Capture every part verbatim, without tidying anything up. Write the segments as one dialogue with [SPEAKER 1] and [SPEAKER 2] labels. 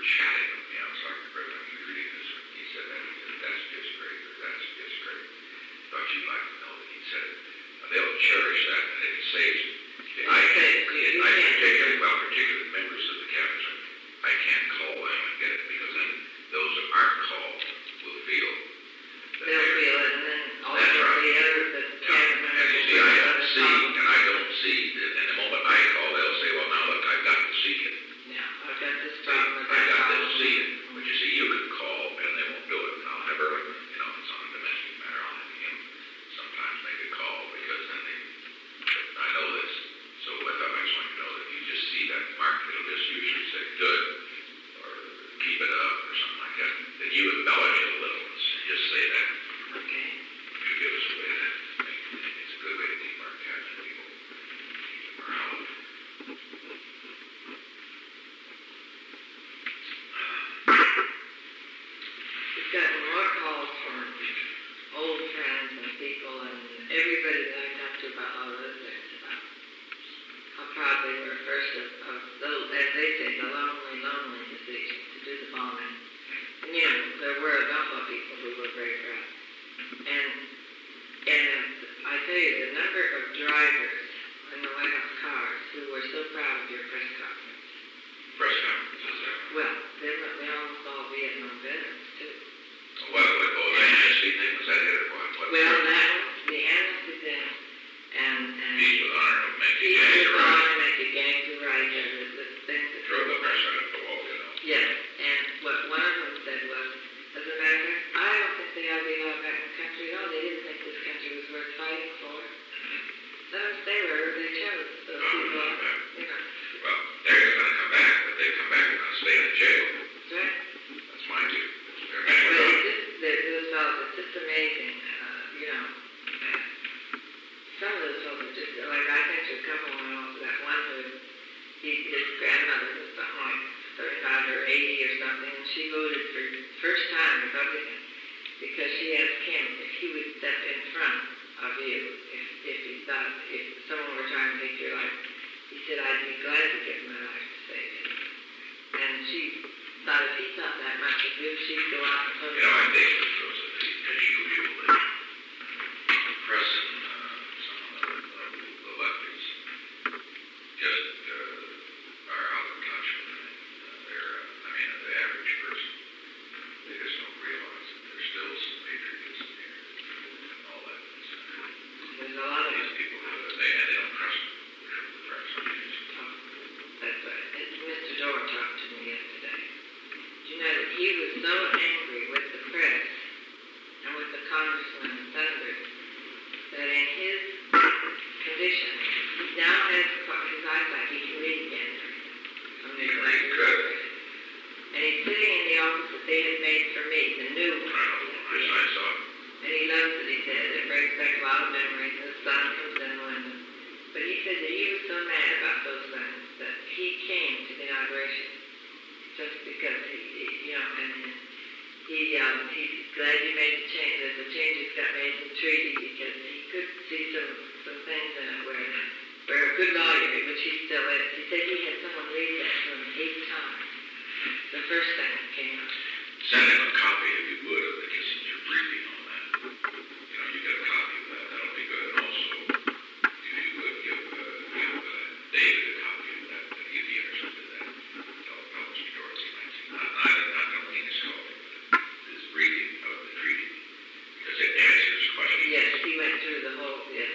[SPEAKER 1] were chatting with me. I was like, Brother, I'm reading this. He said that. He said, that's just great. That's just great. Thought you'd like to know that he said it. And they'll cherish that, and it saves. I can't, I particularly, well, particularly members of the cabinet, I can't call them and get it because then those that aren't called will feel.
[SPEAKER 2] They'll feel it, and then all the other the cabinet members.
[SPEAKER 1] And you see, I don't see, and I don't see. And the moment I call, they'll say, well, now look, I've got to see it.
[SPEAKER 2] Yeah, I've got this problem.
[SPEAKER 1] I've got to see it. But you see, you can call, and they won't do it. And I'll have Erwin, you know, if it's on a domestic matter, I'll have him sometimes make a call because then they, I know this. So I thought I just want you to know that if you just see that mark, it'll just usually say good or keep it up or something like that. Then you embellish it a little and just say that.
[SPEAKER 2] Okay.
[SPEAKER 1] To give us a way to make, it's a good way to keep our cabinet people, keep them around.
[SPEAKER 2] We've gotten more calls from old friends and people and everybody that I talked to about all those things about how proud they were first of, of those, as they say, the lonely, lonely decision to do the bombing. And you know, there were a number of people who were very proud. And and I tell you, the number of drivers in the White House cars who were so proud of your press conference.
[SPEAKER 1] Press conference, is that?
[SPEAKER 2] Well, they were they almost all Vietnam veterans too.
[SPEAKER 1] Well, what, oh, the amnesty thing, was that it or what? what
[SPEAKER 2] Well, that was the amnesty thing, and and
[SPEAKER 1] peace with honor, make you
[SPEAKER 2] peace
[SPEAKER 1] gang
[SPEAKER 2] with
[SPEAKER 1] to right.
[SPEAKER 2] honor, make you gang to right, and the, the things that
[SPEAKER 1] Throw the press out of the wall, you know.
[SPEAKER 2] yes, and what one of them said was, as a matter of fact, I don't think they ought to be allowed back in the country at all. They didn't think this country was worth fighting for. So they were, they chose those
[SPEAKER 1] Oh,
[SPEAKER 2] people,
[SPEAKER 1] not bad.
[SPEAKER 2] you know.
[SPEAKER 1] Well, they're going to come back, but they come back and going to stay in jail.
[SPEAKER 2] That's right.
[SPEAKER 1] That's mine too. They're
[SPEAKER 2] But
[SPEAKER 1] mad
[SPEAKER 2] it's
[SPEAKER 1] about it.
[SPEAKER 2] just, there, those fellows, it's just amazing, uh, you know. Some of those fellows are just, like I think to a couple when I went to that one who, he, his grandmother was something like thirty-five or eighty or something, and she voted for the first time Republican because she asked him if he would step in front of you if, if he thought, if someone were trying to take your life. He said, I'd be glad to give my life to save you. And she thought if he thought that much of you, she'd go out and vote.
[SPEAKER 1] You know, I think it was unusual that the press and uh, some of the, uh, the lefties just uh, are out of touch with it. Uh, they're, uh, I mean, the average person, they just don't realize that there's still some patriotism here and all that.
[SPEAKER 2] There's a lot of
[SPEAKER 1] These people, uh, they, and they don't trust the press.
[SPEAKER 2] That's right. It's Mister Doar talked to me yesterday. Do you know that he was so angry with the press and with the congressmen and senators that in his condition, he now has his eyesight, he can read again. From the
[SPEAKER 1] He can read good.
[SPEAKER 2] And he's sitting in the office that they had made for me, the new
[SPEAKER 1] I
[SPEAKER 2] one.
[SPEAKER 1] know, I, I saw it.
[SPEAKER 2] And he loves it, he said. It brings back a lot of memories. The sun comes in when. But he said that he was so mad about those things that he came to the inauguration just because he, he you know, and he, um, he's glad he made the change, that the changes got made in the treaty because he could see some, some things in it where, where a good lawyer, which he still is, he said he had someone read that to him eight times. The first thing that came out.
[SPEAKER 1] Send him a copy if you would of the Kissinger briefing on that. You know, you get a copy of that. That'll be good. And also, if you would give, uh, give uh, David a copy of that, that he'd be interested in that. Tell tell Mister Doris he might see. Not, not, not don't mean his copy, but his reading of the treaty. Because it answers questions.
[SPEAKER 2] Yes, he went through the whole, yes.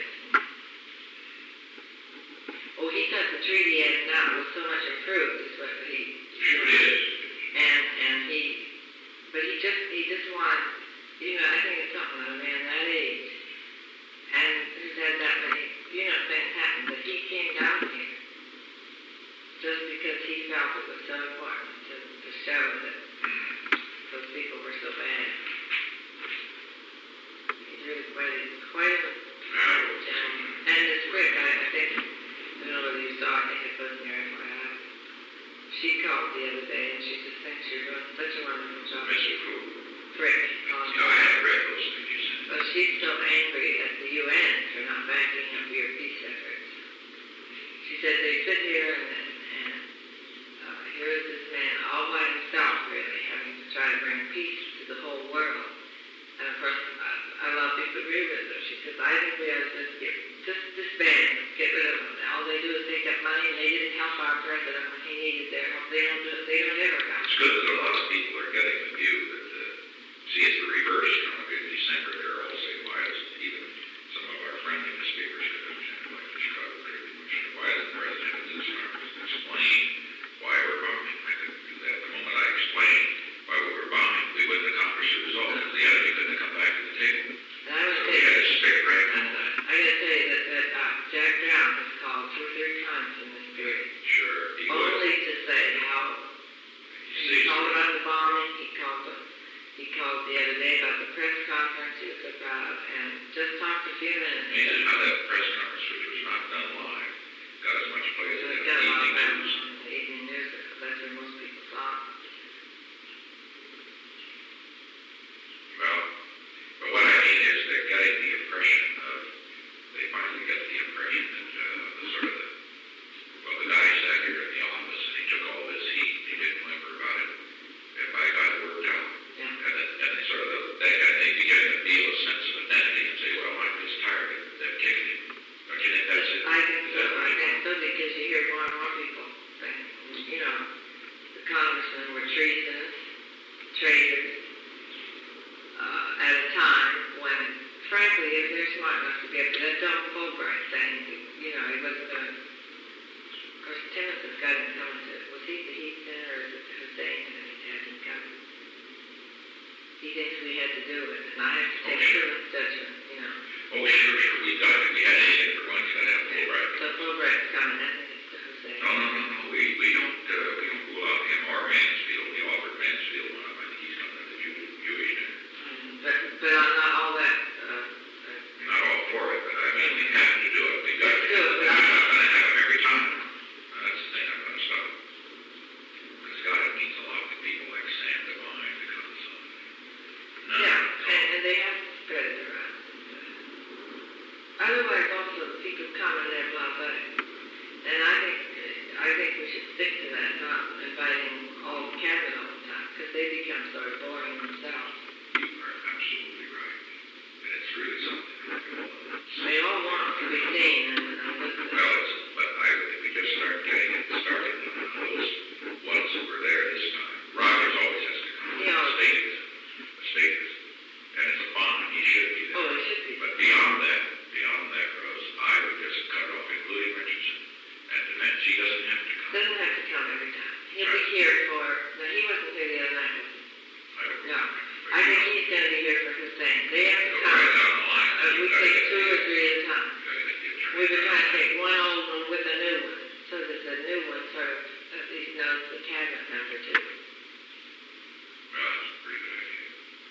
[SPEAKER 2] Oh, he thought the treaty as now was so much improved, is what he,
[SPEAKER 1] Sure it is.
[SPEAKER 2] and, and he, but he just, he just wanted, you know, I think it's something that a man that age, and who's had that many, you know, things happen, but he came down here just because he felt it was so important to, to show that those people were so bad. He's really quite a, quite a gentleman. And it's quick, I, I think, I don't know whether you saw, I think it was in your F Y I. She called the other day and she just thinks you're doing such a wonderful job.
[SPEAKER 1] Mister Cool.
[SPEAKER 2] Frick.
[SPEAKER 1] You know, I haven't read those things you sent.
[SPEAKER 2] But she's so angry at the U N for not backing up your peace efforts. She said they sit here and, and, and uh, here is this man agree with her. She says, I think we ought to just get, just disband, get rid of them. All they do is take that money, and they didn't help our president when he needed their help. They don't do it, they don't ever help.
[SPEAKER 1] It's good that a lot of people are getting the view that, uh, see, it's the reverse. You know, in December, they're all saying, why isn't even some of our friendly newspapers, like the Chicago Tribune, why isn't the president of the news conference explain why we're bombing? I couldn't do that. The moment I explained why we were bombing, we wouldn't accomplish the result because the enemy couldn't come back to the table.
[SPEAKER 2] And I would
[SPEAKER 1] So
[SPEAKER 2] say,
[SPEAKER 1] we had to stick right on that.
[SPEAKER 2] I gotta tell you that, that uh, Jack Brown has called two or three times in this period,
[SPEAKER 1] Sure, he would.
[SPEAKER 2] only to say how
[SPEAKER 1] You
[SPEAKER 2] he
[SPEAKER 1] see,
[SPEAKER 2] called about the bombing, he called the, he called the other day about the press conference he was about, and just talked a few minutes.
[SPEAKER 1] amazing how that press conference, which was not done live, got as much play as
[SPEAKER 2] So
[SPEAKER 1] it
[SPEAKER 2] it
[SPEAKER 1] did
[SPEAKER 2] got a lot of
[SPEAKER 1] evening
[SPEAKER 2] that
[SPEAKER 1] news.
[SPEAKER 2] on the evening news, that's where most people saw it.
[SPEAKER 1] Well, but what I mean is they're getting the impression of, they finally get the impression that uh, the sort of the, well, the guy sat here in the office and he took all this heat, he didn't whimper about it, and by God it worked out.
[SPEAKER 2] Yeah.
[SPEAKER 1] And then, and they sort of, they, and they begin to feel a sense of identity and say, well, I'm just tired of them kicking him. Don't you think that's it?
[SPEAKER 2] I think
[SPEAKER 1] Is
[SPEAKER 2] so,
[SPEAKER 1] that
[SPEAKER 2] I
[SPEAKER 1] right?
[SPEAKER 2] think so, because you hear more and more people saying, you know, the congressmen were treasonous, traitors, uh, at a time when, frankly, if they're smart enough to be up to that dumb Fulbright saying, you know, he wasn't going to, of course, Timothy's got him coming to, was he the heat center or is it Hussein that had him coming? He thinks we had to do it, and I have to take human judgment, you know.
[SPEAKER 1] Oh, sure, sure, we got it. We had anything for one, you gotta have full right.
[SPEAKER 2] So Fulbright's coming, I think it's to Hussein.
[SPEAKER 1] No, no, no, no, we, we don't, uh, we don't rule out him or Mansfield. We offered Mansfield one, I think he's coming to the Jew, Jewish dinner.
[SPEAKER 2] But, but I'm not all that, uh, uh,
[SPEAKER 1] Not all for it, but I mean, we have to do it. We got to
[SPEAKER 2] Let's
[SPEAKER 1] do
[SPEAKER 2] do
[SPEAKER 1] it.
[SPEAKER 2] it,
[SPEAKER 1] We're
[SPEAKER 2] but
[SPEAKER 1] not
[SPEAKER 2] I'm-
[SPEAKER 1] gonna have him every time. Uh, That's the thing, I'm gonna stop. Because God, it means a lot to people like Sam Devine because, uh, no.
[SPEAKER 2] yeah, and, and they have to spread it around. Otherwise, also, people come and they're blasé. And I think, I think we should stick to that, not inviting all the cabinet all the time, because they become sort of boring themselves.
[SPEAKER 1] You are absolutely right. And it's really something.
[SPEAKER 2] They all want to be seen and, and listened
[SPEAKER 1] Well,
[SPEAKER 2] to.
[SPEAKER 1] it's, but I, if we just start getting it started, those ones that were there this time, Rogers always has to come.
[SPEAKER 2] He always-
[SPEAKER 1] The state is, the state is, and it's a bond, he should be there.
[SPEAKER 2] Oh, it should be.
[SPEAKER 1] But beyond that, beyond that, Rose, I would just cut off, including Richardson, and defense, he doesn't have to come.
[SPEAKER 2] Doesn't have to come every time. He'll be here for, no, he wasn't here the other night, was he?
[SPEAKER 1] I don't
[SPEAKER 2] No.
[SPEAKER 1] know.
[SPEAKER 2] I think he's going to be here for Hussein. They have to
[SPEAKER 1] Go
[SPEAKER 2] come.
[SPEAKER 1] right down the line,
[SPEAKER 2] Uh,
[SPEAKER 1] then
[SPEAKER 2] we
[SPEAKER 1] you gotta
[SPEAKER 2] take
[SPEAKER 1] get
[SPEAKER 2] two
[SPEAKER 1] the-
[SPEAKER 2] or three at a time.
[SPEAKER 1] you gotta get the attorney
[SPEAKER 2] We've been trying to
[SPEAKER 1] general.
[SPEAKER 2] take one old one with a new one, so that the new one sort of at least knows the cabinet member too.
[SPEAKER 1] Well, that's a pretty good idea.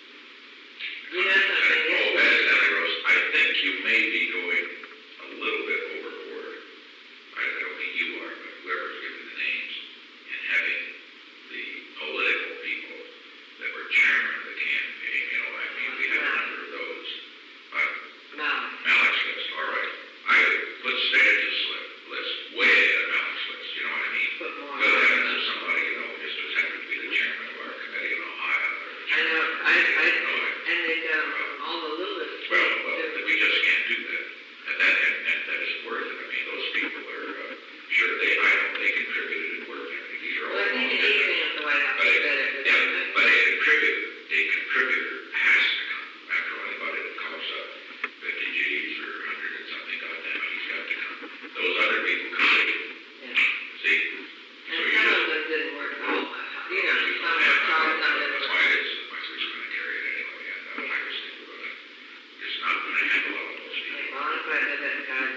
[SPEAKER 2] You know something,
[SPEAKER 1] And,
[SPEAKER 2] yes.
[SPEAKER 1] oh, incidentally, Rose, I think you may be going a little bit overboard. I I don't think you are, but whoever's given the names, in having the political people that were chairman of the campaign, you know, I mean, we had a number of those. But
[SPEAKER 2] No.
[SPEAKER 1] Malik's list, all right. I would put Stanton's list way ahead of Malik's list, you know what I mean?
[SPEAKER 2] Put more
[SPEAKER 1] Good
[SPEAKER 2] on.
[SPEAKER 1] heavens, if somebody, you know, just as happened to be the chairman of our committee in Ohio. or the
[SPEAKER 2] I know,
[SPEAKER 1] chairman of
[SPEAKER 2] I, I,
[SPEAKER 1] Illinois.
[SPEAKER 2] and they done all the littlest.
[SPEAKER 1] Well, well, we just can't do that. And that, and, and that isn't worth it. I mean, those people are, uh, sure, they, I know they contributed and worked. I think these are all.
[SPEAKER 2] Well, I think an evening at the White House
[SPEAKER 1] But
[SPEAKER 2] is
[SPEAKER 1] it,
[SPEAKER 2] better for
[SPEAKER 1] yeah,
[SPEAKER 2] them.
[SPEAKER 1] but a contributor, a contributor has to come. After all, anybody that comes up fifty G's or a hundred and something, goddamn it, he's got to come. Those other people come take it.
[SPEAKER 2] Yeah.
[SPEAKER 1] See?
[SPEAKER 2] And
[SPEAKER 1] So you
[SPEAKER 2] some
[SPEAKER 1] just.
[SPEAKER 2] of them didn't work at all. You know,
[SPEAKER 1] We
[SPEAKER 2] some
[SPEAKER 1] don't
[SPEAKER 2] were
[SPEAKER 1] have
[SPEAKER 2] taught,
[SPEAKER 1] to-
[SPEAKER 2] some didn't
[SPEAKER 1] That's
[SPEAKER 2] work.
[SPEAKER 1] why it is, my sister's gonna carry it anyway, and uh, I just think we're gonna, it's not gonna handle all of those people.
[SPEAKER 2] Well, if I had that guy,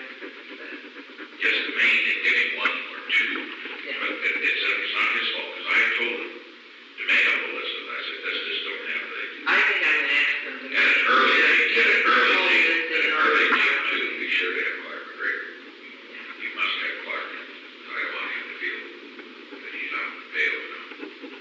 [SPEAKER 1] Just the main thing, getting one or two,
[SPEAKER 2] yeah.
[SPEAKER 1] but it, it's, uh, it's not his fault, because I had told him to make up a list, and I said, let's just don't have it.
[SPEAKER 2] I think I'm gonna ask them to.
[SPEAKER 1] At an early date, at an early
[SPEAKER 2] Hold
[SPEAKER 1] date,
[SPEAKER 2] this
[SPEAKER 1] at
[SPEAKER 2] thing
[SPEAKER 1] an
[SPEAKER 2] on.
[SPEAKER 1] early date, too, be sure to have Clark McGregor. You must have Clark, because I don't want him to feel that he's out in the field, you know.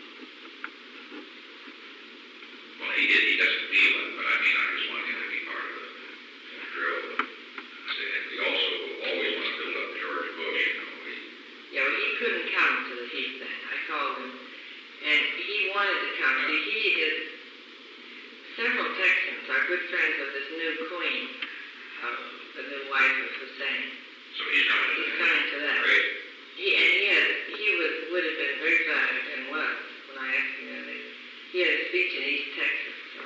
[SPEAKER 1] Well, he did, he doesn't feel it, but I mean, I just want him to be part of the drill. And we also always want to build up George Bush, you know, we,
[SPEAKER 2] Yeah, well, he couldn't come to the heat thing. I called him, and he wanted to come. See, he is, several Texans are good friends with this new queen, uh, the new wife of Hussein.
[SPEAKER 1] So he's coming to
[SPEAKER 2] He's
[SPEAKER 1] that.
[SPEAKER 2] coming to that.
[SPEAKER 1] Great.
[SPEAKER 2] He, and he had, he was, would have been very flattered and was when I asked him that. He had a speech in East Texas. So.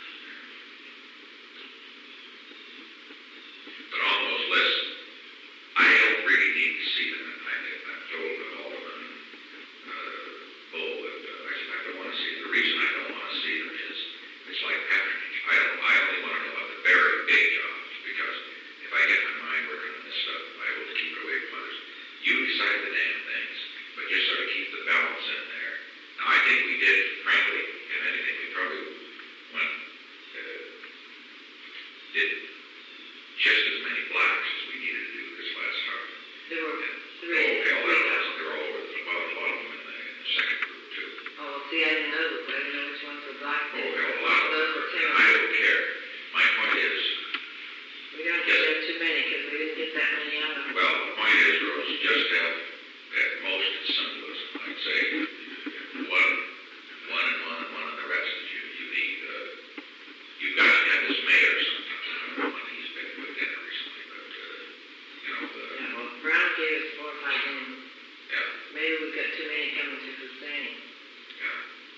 [SPEAKER 1] But on those lists, I don't really need to see them. I think I've told Alderman uh, Bull that uh, I said I don't want to see them. The reason I don't want to see them is it's like patronage. I, don't, I only want to know about the very big jobs because if I get my mind working on this stuff, I will keep it away from others. You decide the damn things, but just sort of keep the balance in there. Now, I think we did, frankly, if anything, we probably went, uh, did just as many blacks as we needed to do this last time.
[SPEAKER 2] There were
[SPEAKER 1] And
[SPEAKER 2] three.
[SPEAKER 1] oh, hell,
[SPEAKER 2] three
[SPEAKER 1] that was,
[SPEAKER 2] dollars.
[SPEAKER 1] they were all over the bottom, a lot of them in the, in the second group, too.
[SPEAKER 2] Oh, see, I didn't know that. I didn't know which ones were black.
[SPEAKER 1] Oh, hell, a lot of
[SPEAKER 2] Those
[SPEAKER 1] them.
[SPEAKER 2] were
[SPEAKER 1] And I
[SPEAKER 2] Timothy.
[SPEAKER 1] don't care. My point is,
[SPEAKER 2] We don't get that too many because we didn't get that many out of them.
[SPEAKER 1] well, the point is, Rose, just have at most as simple as, I'd say, one, one and one and one and the rest is you, you need, uh, you've got to have this mayor sometimes. I don't know when he's been with dinner recently, but, uh, you know, the,
[SPEAKER 2] Yeah, well, Brown gave us four or five names.
[SPEAKER 1] yeah,
[SPEAKER 2] Maybe we've got too many coming to Hussein.
[SPEAKER 1] yeah.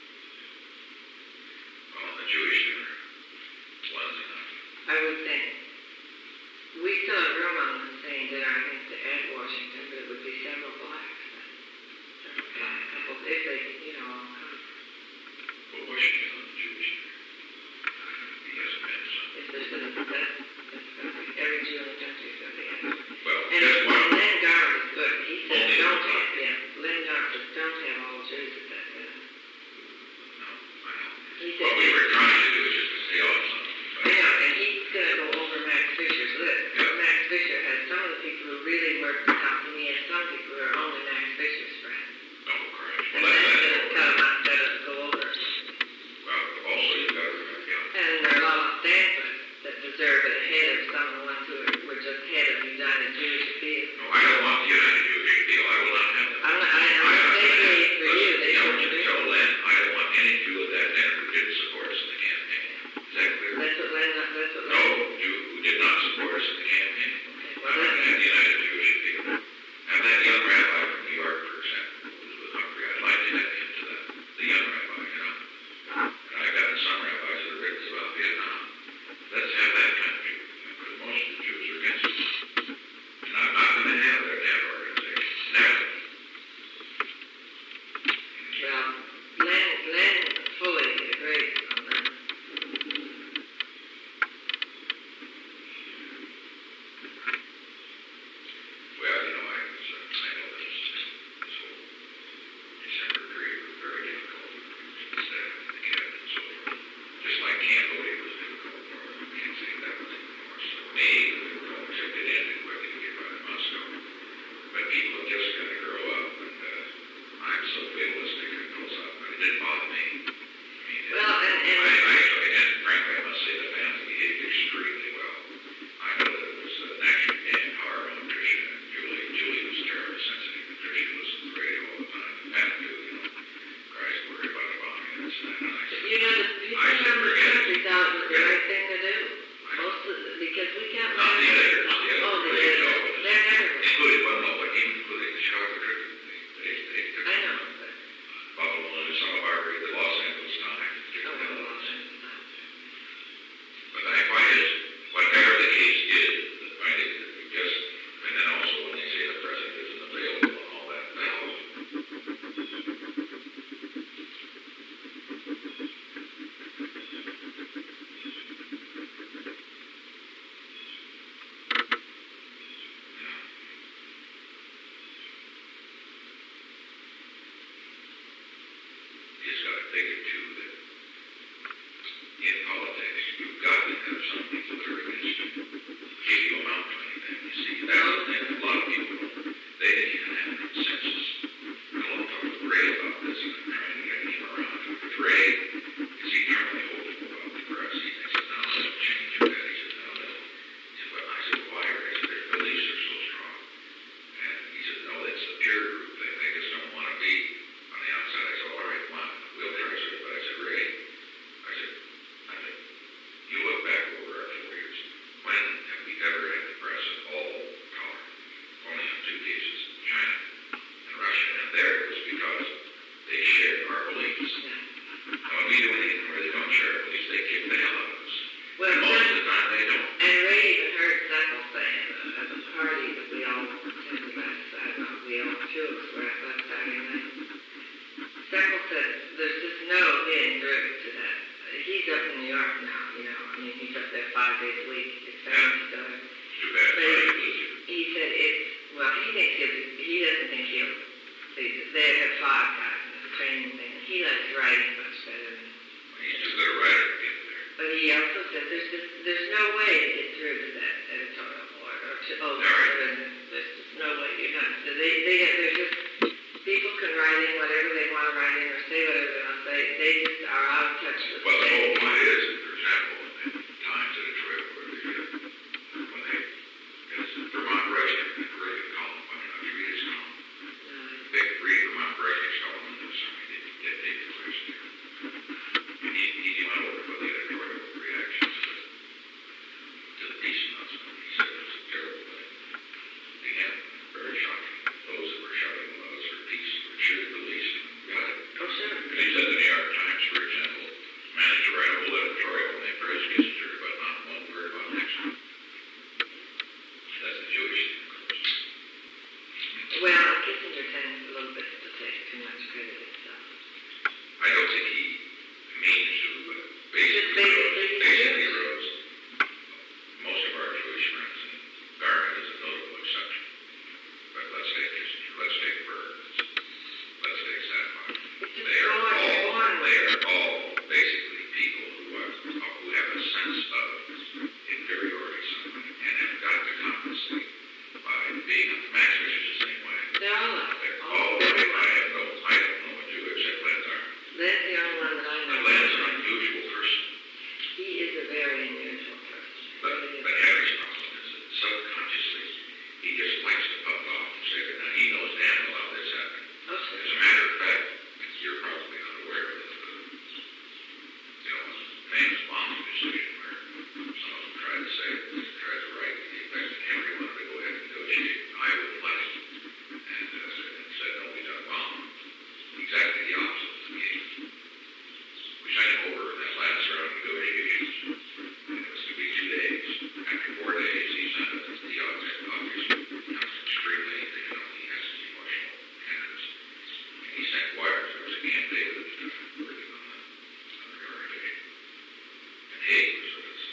[SPEAKER 1] Well, the Jewish dinner, one's enough.
[SPEAKER 2] I would think. We still have room on Hussein dinner, I think, to add Washington, but it would be several blacks. Several black couples, if they, you know, all come.
[SPEAKER 1] Well, Washington on the Jewish dinner. He hasn't been some.
[SPEAKER 2] If there's a, that, that's gonna be, every Jew in the country is gonna be added.
[SPEAKER 1] Well,
[SPEAKER 2] And,
[SPEAKER 1] that's
[SPEAKER 2] and
[SPEAKER 1] one.
[SPEAKER 2] Len Garland is good. He said,
[SPEAKER 1] Only
[SPEAKER 2] don't
[SPEAKER 1] one.
[SPEAKER 2] have, yeah, Len Garland says, don't have all Jews at that dinner.
[SPEAKER 1] No, I know.
[SPEAKER 2] He said,
[SPEAKER 1] What we were trying to do is just to stay on something.
[SPEAKER 2] I know, and he's gonna go over Max Fisher's list.
[SPEAKER 1] Yeah.
[SPEAKER 2] Max Fisher has some of the people who really work the company and some people who are only Max Fisher's friends.
[SPEAKER 1] Oh, Christ.
[SPEAKER 2] And
[SPEAKER 1] Well,
[SPEAKER 2] that's
[SPEAKER 1] that-
[SPEAKER 2] gonna cut them out, let us go over.
[SPEAKER 1] well, also you've got to remember, yeah.
[SPEAKER 2] And there are a lot of Stanford that deserve it ahead of some of the ones who are, were just head of United Jewish Appeal.
[SPEAKER 1] No, I don't want the United Jewish Appeal. I will not have that.
[SPEAKER 2] I'm not, I, I'm not saying it for you, they
[SPEAKER 1] Listen,
[SPEAKER 2] don't
[SPEAKER 1] you
[SPEAKER 2] agree.
[SPEAKER 1] tell Len, I don't want any Jew at that dinner who didn't support us in the campaign. Is that clear?
[SPEAKER 2] That's what Len, that's what
[SPEAKER 1] No,
[SPEAKER 2] Len.
[SPEAKER 1] Jew who did not support us in the campaign.
[SPEAKER 2] Okay,
[SPEAKER 1] I'm
[SPEAKER 2] well,
[SPEAKER 1] going to
[SPEAKER 2] that's,
[SPEAKER 1] have the United Jewish Appeal. Have that young rabbi from New York, for example, who was with Humphrey. I'd like to have him to that. The young rabbi, you know. And I've got some rabbis that are written about Vietnam. Let's have that kind of people, because most of the Jews are against it. And I'm not going to have their damn organization. Never.
[SPEAKER 2] well, Len, Len fully agrees on that.
[SPEAKER 1] Well, you know, I was, uh, I know this, this whole December period was very difficult for the staff and the cabinet and so forth. Just like Cambodia was difficult for them. We can't say that was even more so. May was difficult, except it ended quickly to get by to Moscow. But people have just got to grow up, and uh, I'm so fatalistic it goes up. But it didn't bother me. I mean, it,
[SPEAKER 2] Well, and, and.
[SPEAKER 1] I, I actually, and frankly, I must say the family behaved extremely well. I know that it was uh, naturally being hard on Tricia and Julie. Julie was terribly sensitive, and Tricia listened to the radio all the time. And Pat too, you know. Christ, worried about the bombing and this and that. And I said,
[SPEAKER 2] You know, the people
[SPEAKER 1] I
[SPEAKER 2] in
[SPEAKER 1] said,
[SPEAKER 2] the
[SPEAKER 1] forget it.
[SPEAKER 2] country thought it was the
[SPEAKER 1] Forget it.
[SPEAKER 2] right thing to do. Most of the, because we can't.
[SPEAKER 1] Not the
[SPEAKER 2] manage
[SPEAKER 1] editors,
[SPEAKER 2] it.
[SPEAKER 1] the editors.
[SPEAKER 2] Oh, the
[SPEAKER 1] They
[SPEAKER 2] editors,
[SPEAKER 1] know.
[SPEAKER 2] they're everywhere.
[SPEAKER 1] Including, well, no, but even including the Chicago Tribune. They, they, they took
[SPEAKER 2] I know, but.
[SPEAKER 1] Buffalo News, Santa Barbara, the Los Angeles Times.
[SPEAKER 2] Oh, well, well,
[SPEAKER 1] But the point is, whatever the case is, the point is that we just, and then also when they say the president isn't available and all that, well, you just got to figure too that in politics, you've got to have some people that are against you. If you amount to anything, you see, that's the thing. A lot of people don't, they didn't even have a consensus. And I want to talk with Ray about this, and I'm trying to get him around. With Ray, is eternally hopeful about the press. He thinks that now they'll change that. He said, now they'll. He said, well, I said, why? Ray? I said, their beliefs are so strong. And he said, no, it's the peer group thing. They just don't want to be on the outside. I said, all right, come on, we'll try it. But I said, Ray, I said, I think you look back
[SPEAKER 2] he's up there five days a week. His family's still there.
[SPEAKER 1] Too bad.
[SPEAKER 2] But
[SPEAKER 1] Sorry to
[SPEAKER 2] he,
[SPEAKER 1] lose you.
[SPEAKER 2] he said it's, well, he thinks he'll, he doesn't think he'll, they, they have five guys in this training thing. He likes writing much better than,
[SPEAKER 1] He's too good a writer to get there.
[SPEAKER 2] but he also said there's just, there's no way to get through to that editorial board or to, oh,
[SPEAKER 1] Right.
[SPEAKER 2] there's just no way you're not. So they, they, they're just, people can write in whatever they want to write in or say whatever they want to say. They just are out of touch with
[SPEAKER 1] Well, the
[SPEAKER 2] the
[SPEAKER 1] whole point is, for example, in Times editorial, where they, uh, when they, it's Vermont Wrestling, they really good column, I mean, if you read his column, they read Vermont Wrestling's column, and there's something they get David Lewis there. And he, he went over with the editorial reactions to, to the peace announcement. He said it was a terrible thing. Again, very shocking. Those that were shouting the loudest for peace were cheered the least and got it.
[SPEAKER 2] Oh, sure.
[SPEAKER 1] And he said the New York Times, for example, managed to write a whole editorial and they praised Kissinger, but not one word about Nixon. That's the Jewish thing, of course.
[SPEAKER 2] Well, Kissinger tends a little bit to take too much credit himself.
[SPEAKER 1] I don't think he means to, but basically,
[SPEAKER 2] basically
[SPEAKER 1] Rose, basically Rose, most of our Jewish friends, and Garvin is a notable exception. But let's take Kissinger, let's take Berg, let's take Sapphire. They are all, they are all basically people who are, who have a sense of inferiority somewhere and have got to compensate by being, Max Fisher's the same way.
[SPEAKER 2] They're all like
[SPEAKER 1] They're
[SPEAKER 2] all
[SPEAKER 1] all, I have no, I don't know a Jew except Lenz Arm.
[SPEAKER 2] That's the only one that I
[SPEAKER 1] And
[SPEAKER 2] know.
[SPEAKER 1] Lenz is an unusual person.
[SPEAKER 2] He is a very unusual person.
[SPEAKER 1] But, but Harry's problem is that subconsciously, he just likes to puff off and say that now he knows damn well how this happened.
[SPEAKER 2] Oh, sure.
[SPEAKER 1] As a matter of fact, you're probably unaware of this, but, you know, famous bombing decision where some of them tried to say, tried to write the effect that Henry wanted to go ahead and negotiate Iowa less, and, uh, and said, no, we got a bomb. Exactly the opposite of the case. We sent him over in that last round of negotiations, and it was to be two days. After four days, he sent us the object, obviously, becomes extremely, you know, he has to be emotional, candidates. And he sent wires. There was a Camp David at the time working on the, on the reorganization. And Haig was with us.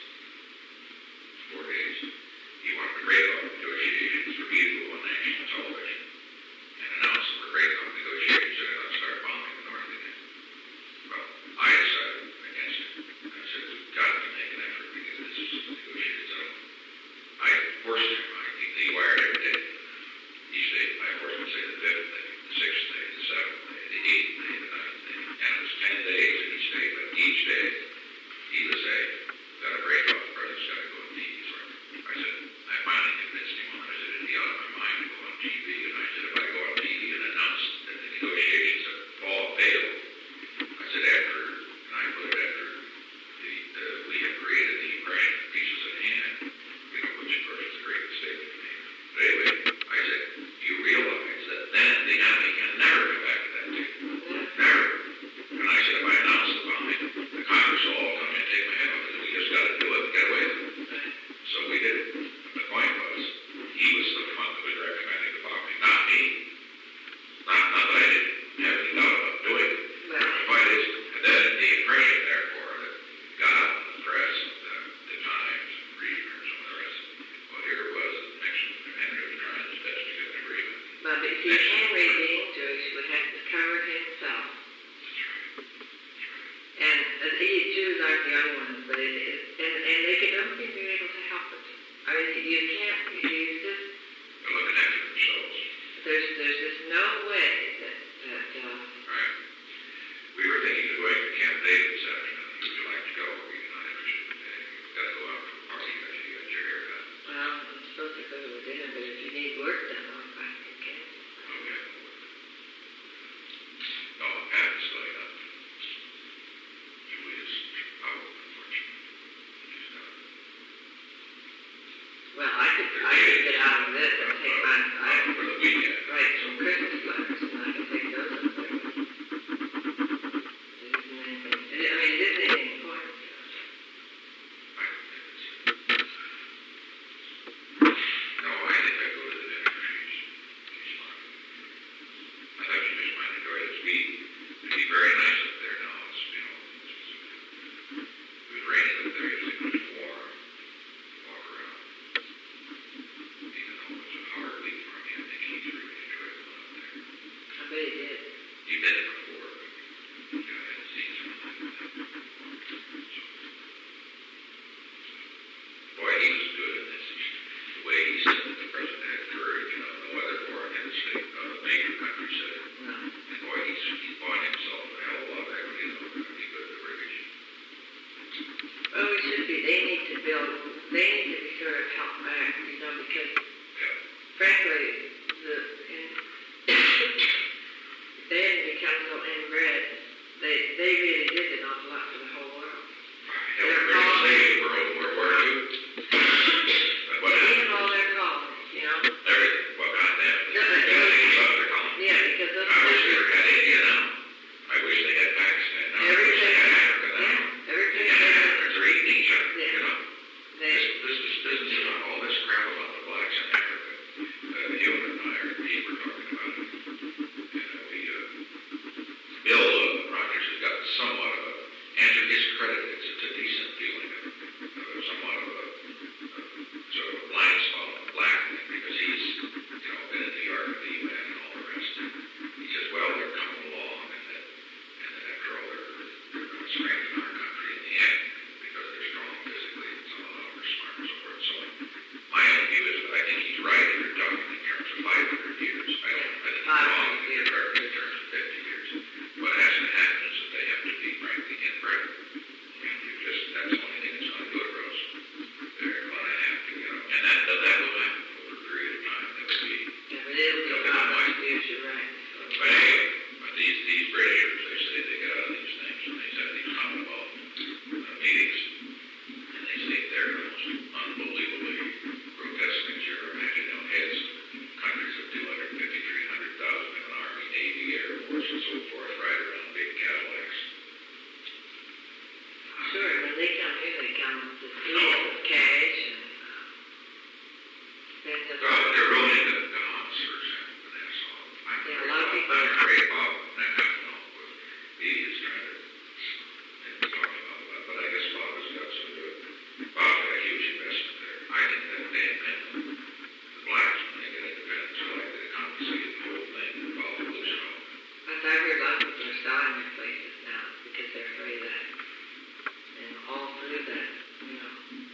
[SPEAKER 1] Four days. He wanted to break off negotiations for me to go on national television and announce that we're breaking off negotiations and let's start bombing the North again. Well, I decided against it. I said, we've got to make an effort because this is a negotiated settlement. I forced him. I, he, he wired every day. Each day, I forced him to say the fifth day, the sixth day, the seventh day, the eighth day, the ninth day. And it was ten days in each day, but each day he would say, we've got to break off, the president's got to go on T V. So I said, I finally convinced him on it. I said, it'd be out of my mind to go on T V. And I said, if I go on T V and announce that the negotiations have all failed, I said, after, and I put it after the, the, we have created the impression that peace is at hand, you know, which of course is a great mistake for me. But anyway, I said, you realize that then the enemy can never come back to that table. Never. And I said, if I announce the bombing, the Congress will all come in and take my head off. I said, we just got to do it and get away with it. So we did it. The point was, he was the one that was recommending the bombing, not me. Not, not that I didn't have any doubt about doing it.
[SPEAKER 2] Well,
[SPEAKER 1] The point is, and then the impression, therefore, that got out in the press, the, the Times, and Readers, and the rest, well, here it was, Nixon and Henry was trying his best to get an agreement.
[SPEAKER 2] but you see, Henry being Jewish would have to cover himself.
[SPEAKER 1] That's right. That's right.
[SPEAKER 2] And uh, the Jews aren't the only ones, but it is, and, and they can only be able to help it. I mean, you can't, you just,
[SPEAKER 1] They're looking after themselves.
[SPEAKER 2] there's, there's just no way that, that, uh,
[SPEAKER 1] Right. We were thinking of going to Camp David this afternoon. Would you like to go? Or you're not interested? You've got to go out for a party after you got your hair done.
[SPEAKER 2] well, I'm supposed to go to a dinner, but if you need work done, I'll find you can.
[SPEAKER 1] Okay. No, Pat is going up. Julie is out, unfortunately. She's not.
[SPEAKER 2] Well, I could, I could get out of this and take my, I
[SPEAKER 1] For the weekend.
[SPEAKER 2] write some Christmas letters, and I buildings, they need to be sort of helped back, you know, because
[SPEAKER 1] Yeah.
[SPEAKER 2] frankly, the, in, they hadn't become so inbred. They, they really did an awful lot for the whole world.
[SPEAKER 1] Yeah, we're ready to say we're, we're, we're to. But what
[SPEAKER 2] Even
[SPEAKER 1] happened?
[SPEAKER 2] all their colonies, you know?
[SPEAKER 1] Everything. Well, goddamn.
[SPEAKER 2] Yeah,
[SPEAKER 1] They got things out there calling.
[SPEAKER 2] Yeah, because those
[SPEAKER 1] I wish they
[SPEAKER 2] countries,
[SPEAKER 1] had India now. I wish they had Pakistan now. I wish
[SPEAKER 2] everything,
[SPEAKER 1] they had Africa now.
[SPEAKER 2] yeah, everything,
[SPEAKER 1] Yeah,
[SPEAKER 2] they,
[SPEAKER 1] they're eating each other,
[SPEAKER 2] Yeah.
[SPEAKER 1] you know?
[SPEAKER 2] they,
[SPEAKER 1] This, this is business about all this crap about the blacks in Africa. Uh, you and I are, we were talking about it. You know, we, uh, Bill uh, Rogers has got somewhat of a, and to his credit, it's, it's a decent feeling of uh, somewhat of a, uh, sort of a blind spot on the black thing, because he's, you know, been in New York with the U N and all the rest. He says, well, they're coming along, and that, and that after all, they're, they're going to strengthen our country in the end, because they're strong physically, and some of them are smart and so forth. So my own view is that I think he's right if you're talking in terms of five hundred years. I don't, I think he's wrong if you're talking in terms of fifty years. What has to happen is that they have to be, frankly, inbred. And you just, that's the only thing that's going to do it, Rose. They're going to have to, you know, and that, that will happen over a period of time. That will be,
[SPEAKER 2] yeah, but it'll be
[SPEAKER 1] Yeah,
[SPEAKER 2] gone,
[SPEAKER 1] but-
[SPEAKER 2] you're right.
[SPEAKER 1] but anyway, but these, these Britishers, they say they get out of these things, and they have these Commonwealth uh, meetings, and they say they're the most unbelievably grotesque things you ever imagine. You know, heads of countries of two hundred fifty, three hundred thousand have an army, navy, air force, and so forth, ride around big Cadillacs.
[SPEAKER 2] Sure, when they come here, they come to school with cash and, uh, spend the.
[SPEAKER 1] Well, they're really into the Bahamas, for example, but that's all. I'm
[SPEAKER 2] Yeah, a
[SPEAKER 1] afraid
[SPEAKER 2] lot of
[SPEAKER 1] Bob-
[SPEAKER 2] people-
[SPEAKER 1] I'm afraid Bob, no, no, no, he is trying to, maybe talk about that, but I guess Bob has got some good. Bob had a huge investment there. I think that they and the blacks, when they get independence, are likely to confiscate the whole thing and follow the loose and all.
[SPEAKER 2] But I heard a lot of people are selling their places now because they're afraid of that. And all through that, you know.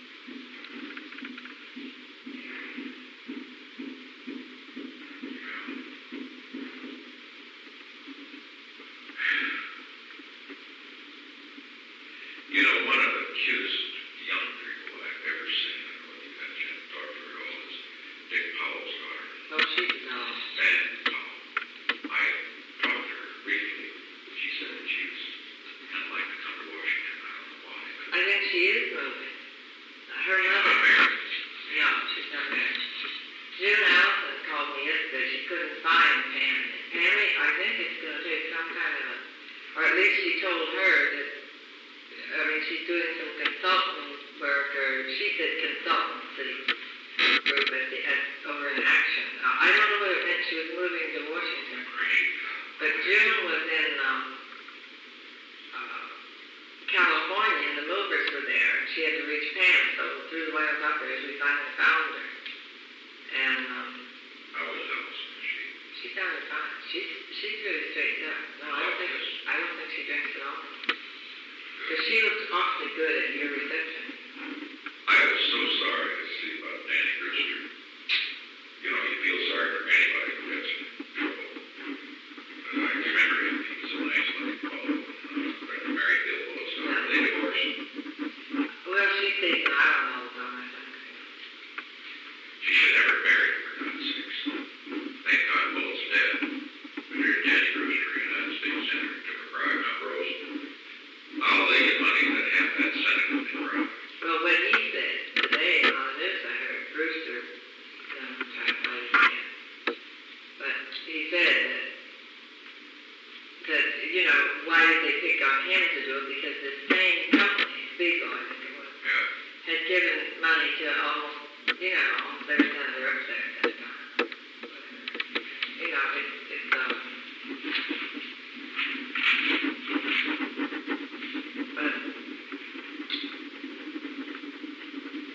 [SPEAKER 1] You know, one of the cutest young people I've ever seen, I don't know if you've had a chance to talk to her at all, is Dick Powell's daughter.
[SPEAKER 2] Oh, she's no.
[SPEAKER 1] Man, Powell. I talked to her briefly. She said that she was kind of like to come to Washington. I don't know why. But
[SPEAKER 2] I think she is moving. Her
[SPEAKER 1] she's not
[SPEAKER 2] mother.
[SPEAKER 1] married.
[SPEAKER 2] No, she's not married. June Allison called me yesterday. She couldn't find Pam. Pammy, I think it's going to take some kind of a, or at least she told her that, I mean, she's doing some consultant work, or she said consultancy group at the, at, over in Action. Now, I don't know what it meant she was moving to Washington,
[SPEAKER 1] Great.
[SPEAKER 2] but June was in, um, uh, California, and the movers were there, and she had to reach Pam, so through the wires operators, we finally found her. And, um,
[SPEAKER 1] I was Allison. She,
[SPEAKER 2] she sounded fine. She's, she's really straightened up. No, I don't think, I don't think she drinks at all. Because she looked awfully good at your reception.
[SPEAKER 1] I was so sorry to see about Danny Brewster. You know, you feel sorry for anybody who gets in trouble. But I remember him. He was a nice looking fellow. Uh, married Bill Willis. They divorced.
[SPEAKER 2] Well, she's taken out on all the time, I think.
[SPEAKER 1] She should never marry, for God's sakes. Thank God Willis dead. But here's Danny Brewster, United States Senator, took a bribe, not Rose. I'll lay you money that half that Senate would be bribe.
[SPEAKER 2] Well, what he said today on the news, I heard Brewster, um, trying to play it again. But he said that, that, you know, why did they pick on him to do it? Because the same company, Spiegel, I think it was,
[SPEAKER 1] Yeah.
[SPEAKER 2] had given money to almost, you know, almost every senator up there at that time. You know, it's, it's, um, but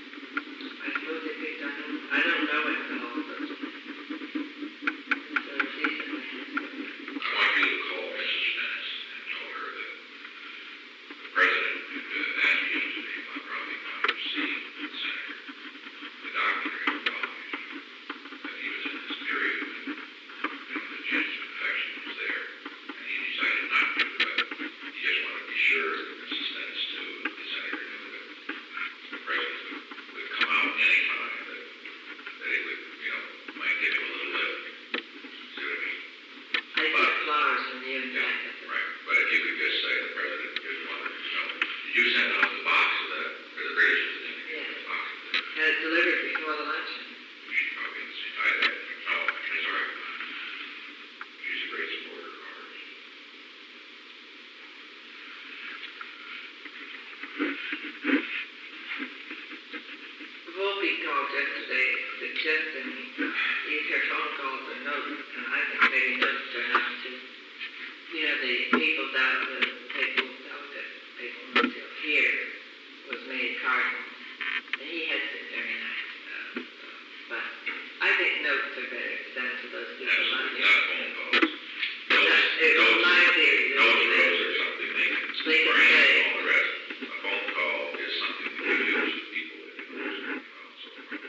[SPEAKER 2] yesterday suggesting either phone calls or notes, and I think maybe notes are enough to, you know, the people's out, the people's out that people until here was made cardinal. And he has been very nice. Uh, but I think notes are better sent to those people.
[SPEAKER 1] Absolutely, not phone calls.
[SPEAKER 2] That, it was my theory. that
[SPEAKER 1] Notes,
[SPEAKER 2] they-
[SPEAKER 1] notes are something they can
[SPEAKER 2] They can
[SPEAKER 1] bring
[SPEAKER 2] say.
[SPEAKER 1] and all the rest. A phone call is something that you use with people that you know, so, so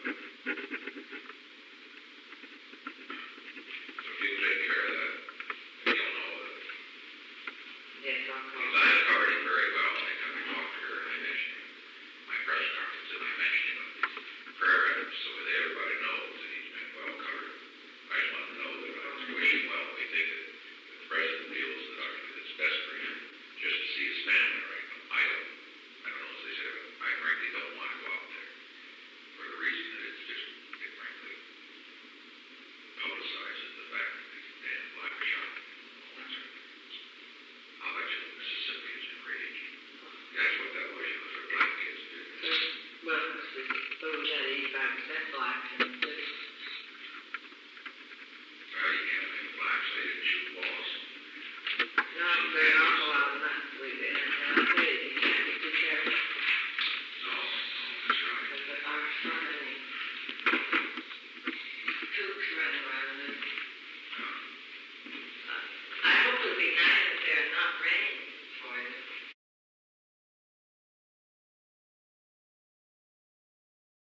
[SPEAKER 1] if you take care of that, you'll know that.
[SPEAKER 2] Yes, I'll call.
[SPEAKER 1] Because I had covered him very well. I come and talked to her and I mentioned him. My press conference and I mentioned him with these prayer items so that everybody knows that he's been well covered. I just want to know that I was wishing well. We think that if the president feels that I think it's best for him just to see his family right now. I don't. I don't know as they say, but I frankly don't want to go out there for the reason that it's just, it frankly publicizes the fact that these damn black shot and all that sort of thing. I'll bet you Mississippi is enraged. That's what that was. It was for black kids to do.
[SPEAKER 2] Well, what was that, eighty-five percent black?